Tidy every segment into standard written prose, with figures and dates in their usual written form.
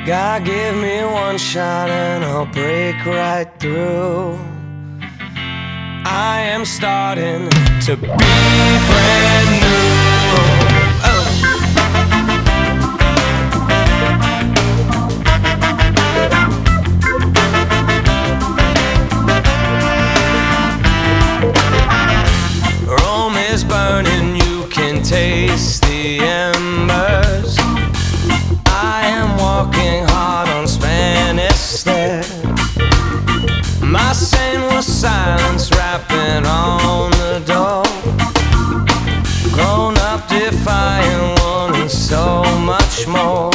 God, give me one shot and I'll break right through. I am starting to be brand new. Oh. Rome is burning, you can taste the embers. I am walking hard on Spanish steps. My sin was silence rapping on the door. Grown up defying, wanting so much more.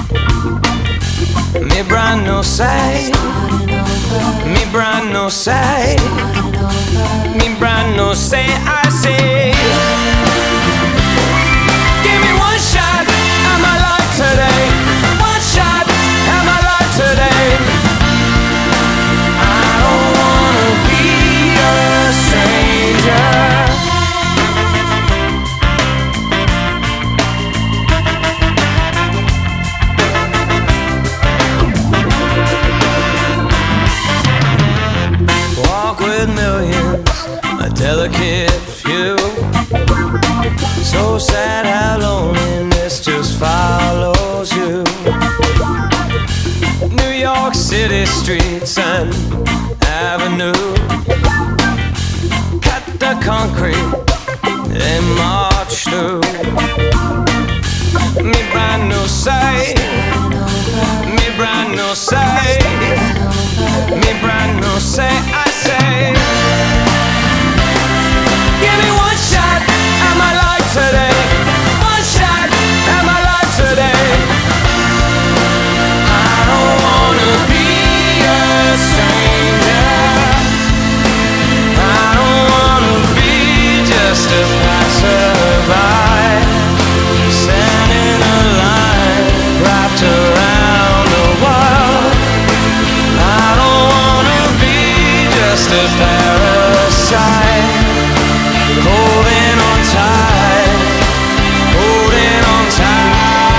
Mi brano sei, mi brano sei, mi brano sei, I say. Give me one shot at my life today. One shot at my life today. I don't wanna be a stranger. Walk with millions, a delicate few. So sad how loneliness just follows you. New York City streets and avenue. Cut the concrete, they march through. Mi brano sei, mi brano sei, mi brano sei, I say. Give me one shot at my life today. One shot at my life today. I don't wanna be a stranger. I don't wanna be just a passerby, standing in a line wrapped around the world. I don't wanna be just a parasite, holding on tight, holding on tight.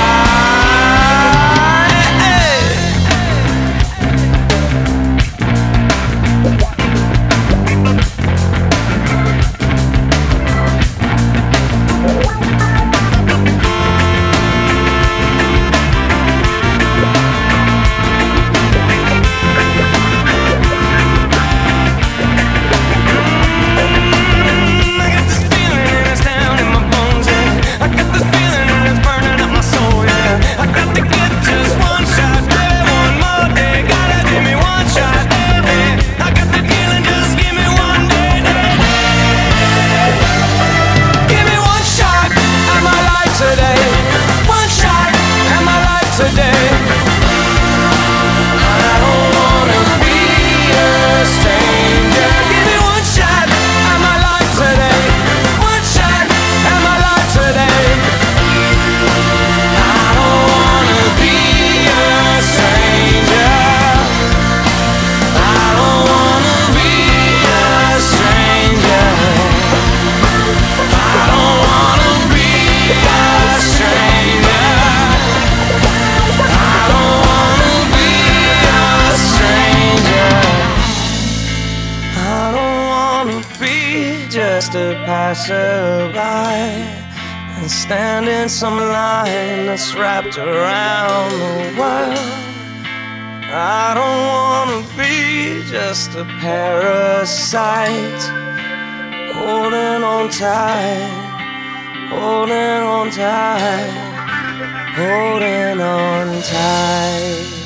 Just a passerby and stand in some line that's wrapped around the world. I don't wanna be just a parasite, holding on tight, holding on tight, holding on tight.